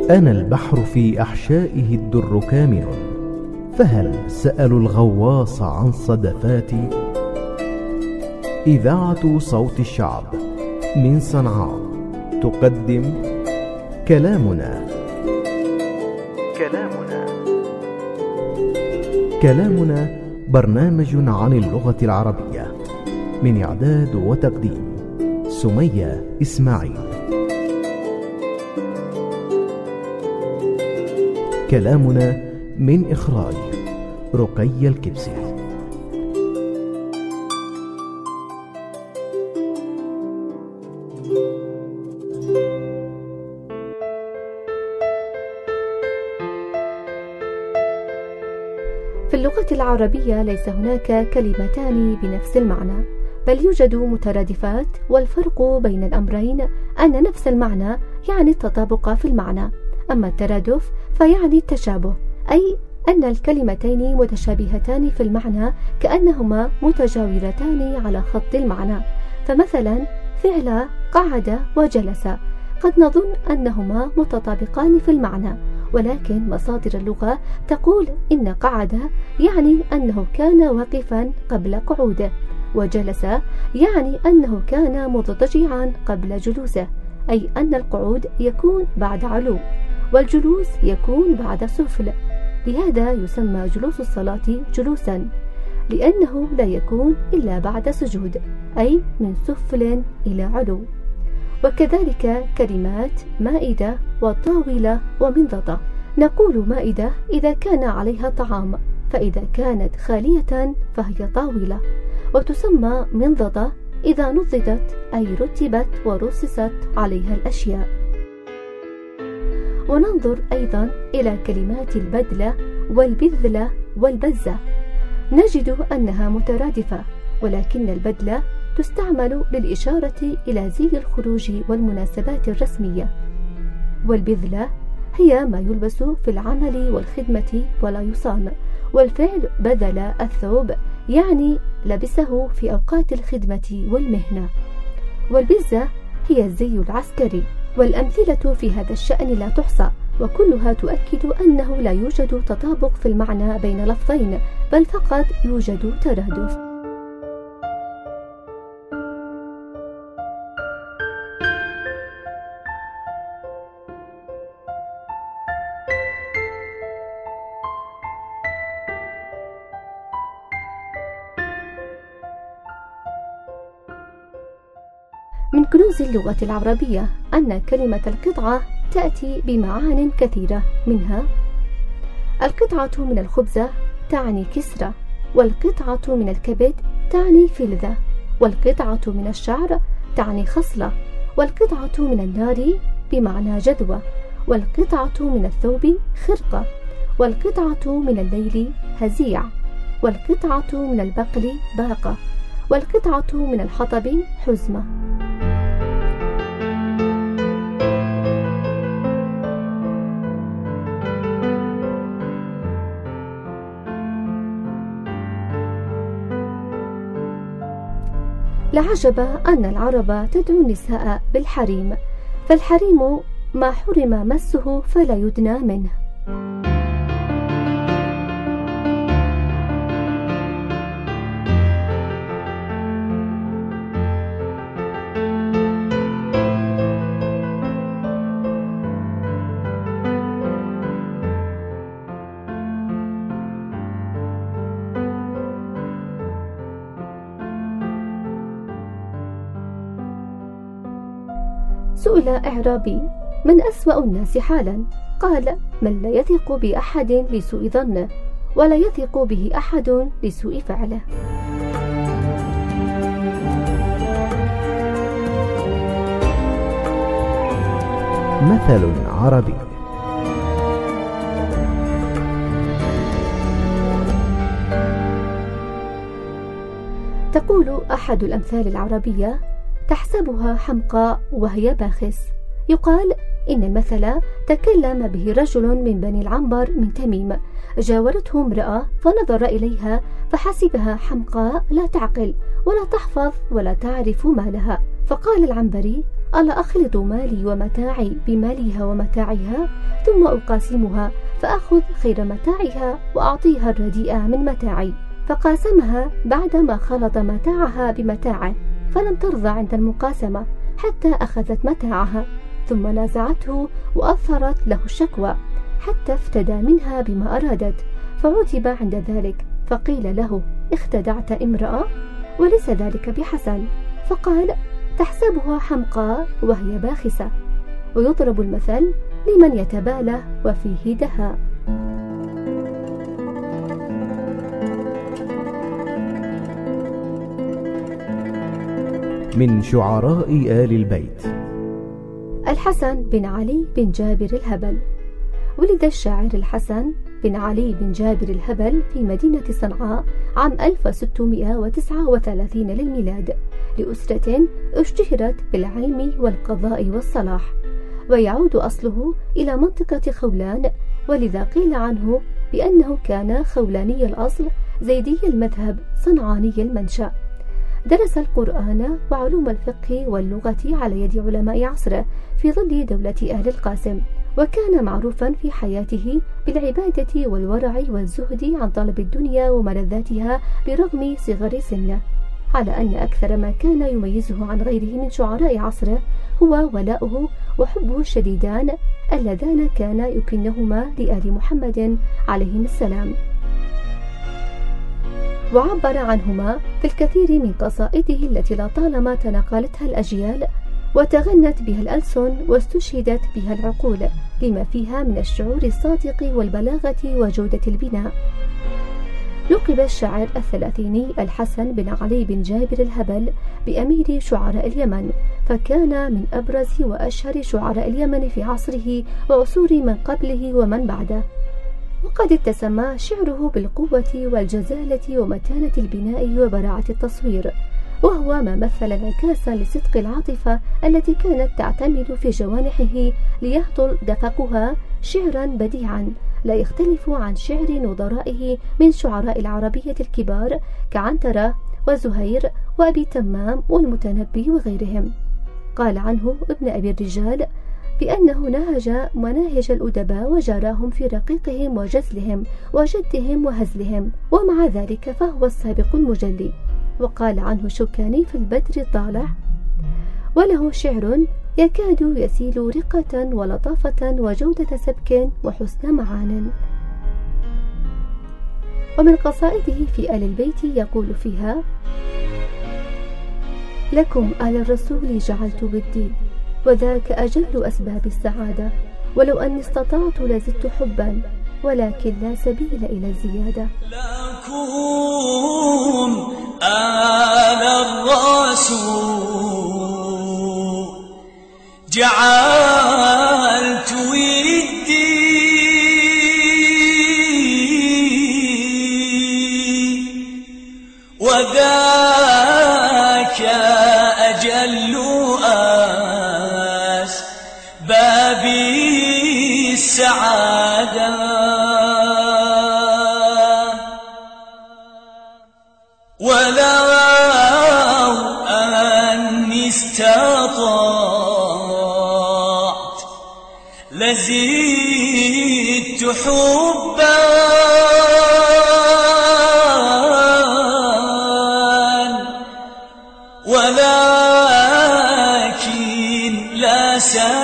أنا البحر في أحشائه الدر كامن، فهل سألوا الغواص عن صدفاتي؟ إذاعة صوت الشعب من صنعاء تقدم كلامنا. برنامج عن اللغة العربية، من إعداد وتقديم سمية إسماعيل. كلامنا من إخراج رقي الكبسي. في اللغة العربية ليس هناك كلمتان بنفس المعنى، بل يوجد مترادفات، والفرق بين الأمرين أن نفس المعنى يعني التطابق في المعنى، أما الترادف فيعني التشابه، أي أن الكلمتين متشابهتان في المعنى كأنهما متجاورتان على خط المعنى. فمثلا فعل قعد وجلس قد نظن أنهما متطابقان في المعنى، ولكن مصادر اللغة تقول إن قعد يعني أنه كان واقفا قبل قعوده، وجلس يعني أنه كان مضطجعا قبل جلوسه، أي أن القعود يكون بعد علو والجلوس يكون بعد سفل. لهذا يسمى جلوس الصلاة جلوسا، لأنه لا يكون إلا بعد سجود، أي من سفل إلى علو. وكذلك كلمات مائدة وطاولة ومنضدة، نقول مائدة إذا كان عليها طعام، فإذا كانت خالية فهي طاولة، وتسمى منضدة إذا نضدت أي رتبت ورصصت عليها الأشياء. وننظر أيضا إلى كلمات البدلة والبذلة والبزة، نجد أنها مترادفة، ولكن البدلة تستعمل للإشارة إلى زي الخروج والمناسبات الرسمية، والبذلة هي ما يلبس في العمل والخدمة ولا يصان، والفعل بذل الثوب يعني لبسه في أوقات الخدمة والمهنة، والبزة هي الزي العسكري. والأمثلة في هذا الشأن لا تحصى، وكلها تؤكد أنه لا يوجد تطابق في المعنى بين لفظين، بل فقط يوجد ترادف. من كنوز اللغة العربية أن كلمة القطعة تأتي بمعان كثيرة، منها القطعة من الخبزة تعني كسرة، والقطعة من الكبد تعني فلذة، والقطعة من الشعر تعني خصلة، والقطعة من النار بمعنى جدوى، والقطعة من الثوب خرقة، والقطعة من الليل هزيع، والقطعة من البقل باقة، والقطعة من الحطب حزمة. لعجب أن العرب تدعو النساء بالحريم، فالحريم ما حرم مسه فلا يدنى منه. سئل إعرابي: من أسوأ الناس حالا؟ قال: من لا يثق بأحد لسوء ظنه، ولا يثق به أحد لسوء فعله. مثل عربي. تقول أحد الأمثال العربية: تحسبها حمقاء وهي باخس، يقال إن المثل تكلم به رجل من بني العنبر من تميم، جاورته امرأة فنظر إليها فحسبها حمقاء لا تعقل ولا تحفظ ولا تعرف مالها، فقال العنبري: ألا أخلط مالي ومتاعي بمالها ومتاعها ثم أقاسمها فأخذ خير متاعها وأعطيها الرديء من متاعي؟ فقاسمها بعدما خلط متاعها بمتاعه، فلم ترضى عند المقاسمة حتى أخذت متاعها، ثم نازعته وأظهرت له الشكوى حتى افتدى منها بما أرادت، فعتب عند ذلك، فقيل له: اختدعت امرأة؟ وليس ذلك بحسن. فقال: تحسبها حمقاء وهي باخسة. ويضرب المثل لمن يتبالى وفيه دهاء. من شعراء آل البيت الحسن بن علي بن جابر الهبل. ولد الشاعر الحسن بن علي بن جابر الهبل في مدينة صنعاء عام 1639 للميلاد، لأسرة اشتهرت بالعلم والقضاء والصلاح، ويعود أصله إلى منطقة خولان، ولذا قيل عنه بأنه كان خولاني الأصل زيدي المذهب صنعاني المنشأ. درس القرآن وعلوم الفقه واللغة على يد علماء عصره في ظل دولة آل القاسم، وكان معروفا في حياته بالعبادة والورع والزهد عن طلب الدنيا وملذاتها برغم صغر سنه، على أن أكثر ما كان يميزه عن غيره من شعراء عصره هو ولاؤه وحبه الشديدان اللذان كان يكنهما لآل محمد عليهم السلام، وعبر عنهما في الكثير من قصائده التي لطالما تناقلتها الأجيال وتغنت بها الألسن واستشهدت بها العقول، لما فيها من الشعور الصادق والبلاغة وجودة البناء. لقب الشاعر الثلاثيني الحسن بن علي بن جابر الهبل بأمير شعراء اليمن، فكان من أبرز وأشهر شعراء اليمن في عصره وعصور من قبله ومن بعده، وقد اتسم شعره بالقوة والجزالة ومتانة البناء وبراعة التصوير، وهو ما مثل انعكاسا لصدق العاطفة التي كانت تعتمد في جوانحه ليهطل دفقها شعرا بديعا لا يختلف عن شعر نظرائه من شعراء العربية الكبار كعنترة وزهير وأبي تمام والمتنبي وغيرهم. قال عنه ابن أبي الرجال بأنه نهج مناهج الأدباء وجراهم في رقيقهم وجزلهم وجدهم وهزلهم، ومع ذلك فهو السابق المجلي. وقال عنه شوكاني في البدر الطالع: وله شعر يكاد يسيل رقة ولطافة وجودة سبك وحسن معان. ومن قصائده في آل البيت يقول فيها: لكم آل الرسول جعلت ودي، وذاك أجل أسباب السعادة، ولو أني استطعت لزدت حبا، ولكن لا سبيل إلى الزيادة. لكم آل الرسول جعلت ودي، وذاك أجل أسباب السعادة، ولو أني استطعت لزدت حبا، ولكن لا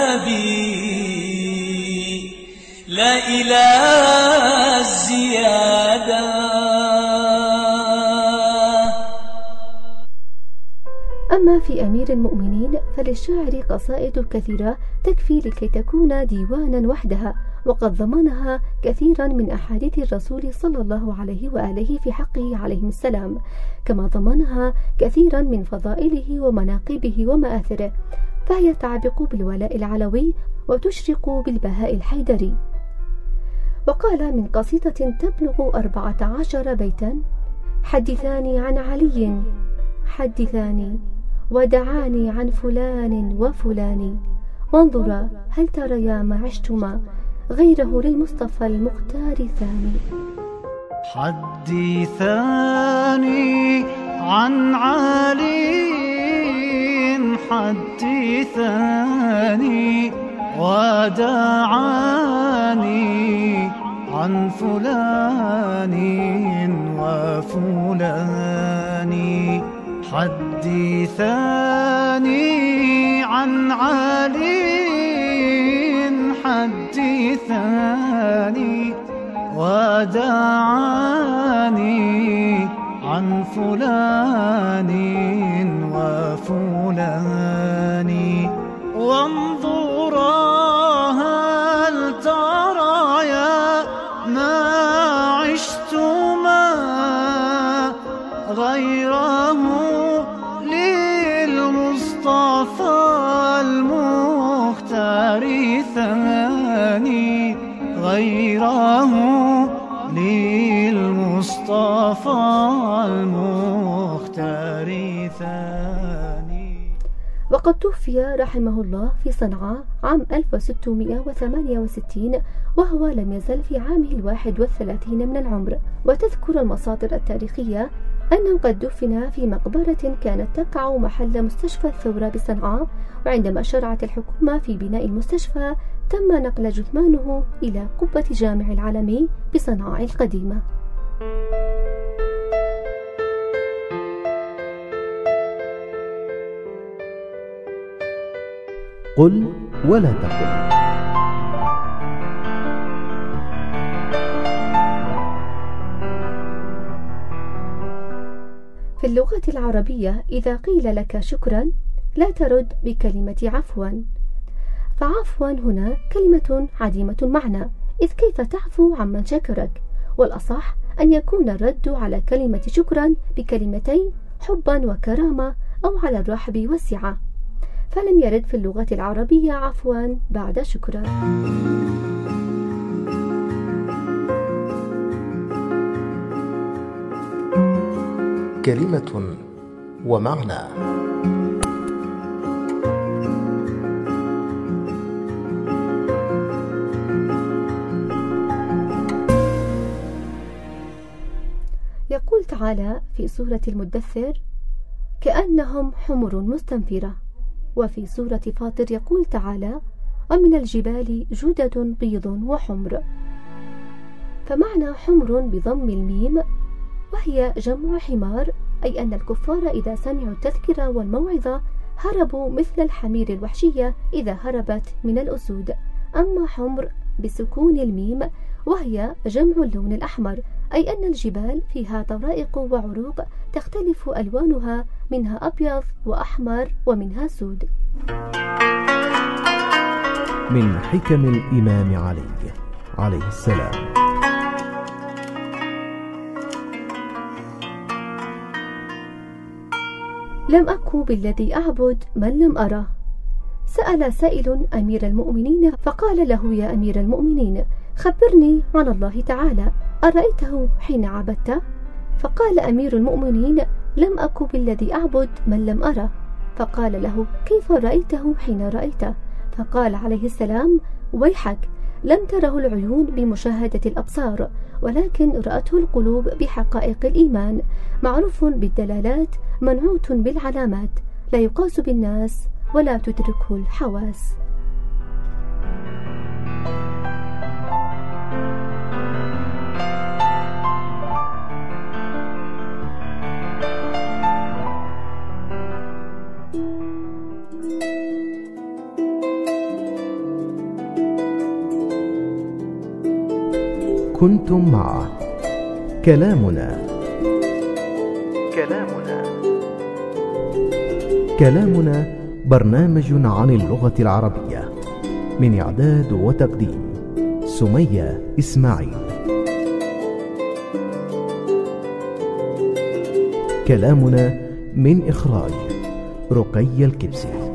سبيل إلى الزيادة. أما في أمير المؤمنين فللشاعر قصائد كثيرة تكفي لكي تكون ديوانا وحدها، وقد ضمنها كثيرا من أحاديث الرسول صلى الله عليه وآله في حقه عليهم السلام، كما ضمنها كثيرا من فضائله ومناقبه ومآثره، فهي تعبق بالولاء العلوي وتشرق بالبهاء الحيدري. وقال من قصيدة تبلغ 14 بيتا: حدثاني عن علي حدثاني، ودعاني عن فلان وفلان، وانظرا هل تريا ما عشتما غيره للمصطفى المختار ثاني. حدثاني عن علي، حدثاني ودعاني عن فلان وفلان. حدثاني عن علي، حدثاني ودعاني عن فلان وفلان. وانظرا هل ترايا ما عشتما غيره للمصطفى المختار ثاني، غيره للمصطفى المختار ثاني. وقد توفي رحمه الله في صنعاء عام 1668، وهو لم يزل في عامه 31 من العمر. وتذكر المصادر التاريخية أنه قد دفن في مقبرة كانت تقع محل مستشفى الثورة بصنعاء، وعندما شرعت الحكومة في بناء المستشفى تم نقل جثمانه إلى قبة جامع العالمي بصنعاء القديمة. قل ولا تقل. في اللغة العربية إذا قيل لك شكرا لا ترد بكلمة عفوا، فعفوا هنا كلمة عديمة المعنى، إذ كيف تعفو عمن شكرك؟ والأصح أن يكون الرد على كلمة شكرا بكلمتين حبا وكرامة أو على الرحب والسعة، فلم يرد في اللغة العربية عفوا بعد شكرا. كلمة ومعنى. يقول تعالى في سورة المدثر: كأنهم حمر مستنفرة. وفي سورة فاطر يقول تعالى: ومن الجبال جدد بيض وحمر. فمعنى حمر بضم الميم وهي جمع حمار، أي أن الكفار إذا سمعوا التذكرة والموعظة هربوا مثل الحمير الوحشية إذا هربت من الأسود. أما حمر بسكون الميم وهي جمع اللون الأحمر، أي أن الجبال فيها طرائق وعروق تختلف ألوانها، منها أبيض وأحمر ومنها سود. من حكم الإمام علي عليه السلام: لم أكن بالذي أعبد من لم أره. سأل سائل أمير المؤمنين فقال له: يا أمير المؤمنين، خبرني عن الله تعالى، أرأيته حين عبدته؟ فقال أمير المؤمنين: لم أكن بالذي أعبد من لم أره. فقال له: كيف رأيته حين رأيته؟ فقال عليه السلام: ويحك، لم تره العيون بمشاهدة الأبصار، ولكن رأته القلوب بحقائق الإيمان، معروف بالدلالات، منعوت بالعلامات، لا يقاس بالناس ولا تدركه الحواس. كنتم مع كلامنا. برنامج عن اللغة العربية، من إعداد وتقديم سمية إسماعيل. كلامنا من إخراج رقي الكبسي.